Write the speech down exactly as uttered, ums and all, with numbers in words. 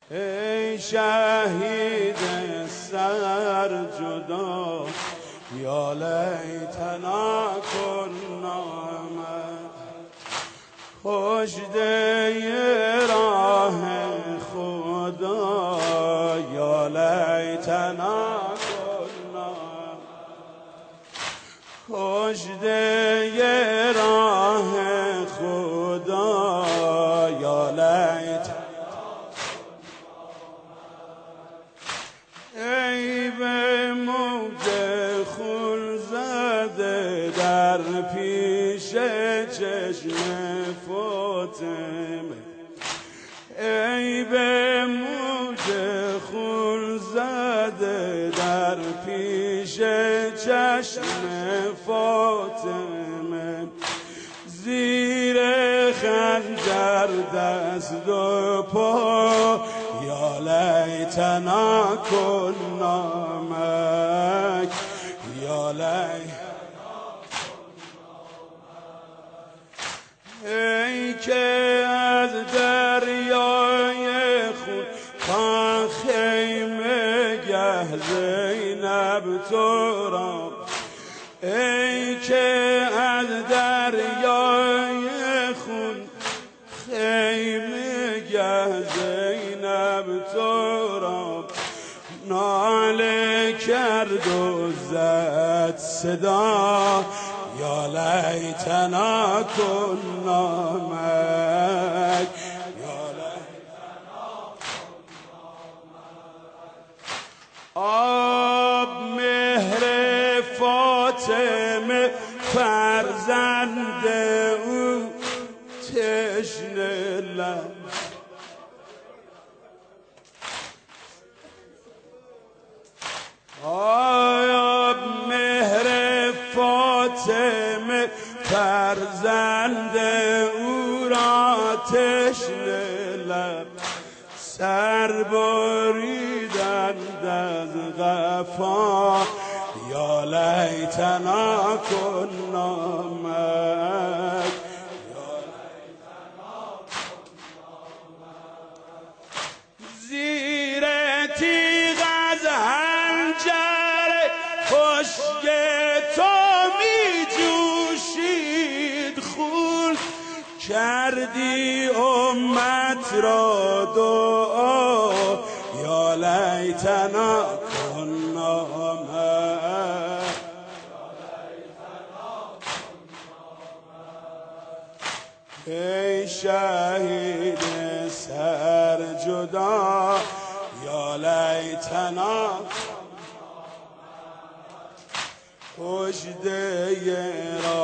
ای شهید سر جدا یا لیتنا کنا کشته راه خدا یا لیتنا کنا کشته راه خدا یا لیتنا ای به موج خون زده در پیش چشم فاطمه ای به موج خون زده در پیش چشم فاطمه زیر خنجر دست و پا یا لیتنا کنا مک یا لیتنا ای که از دریای خون تا خیمه گه زینب تو را ای که از دریای خون خیمه گه زینب تو را ناله کرد و زد صدا یا لیتنا کنا مک یا لیتنا آب مهر فاطمه فرزند او تشنه لب آب مهر فاطمه فرزند او را تشنه لب سر بریدند از قفا یا لیتنا کنا مک یا لیتنا زیر تیغ از حنجر خشک تو می جوشید خون کردی امت را دعا یا لیتنا کنا مک ای شهید سر جدا یا لیتنا کشته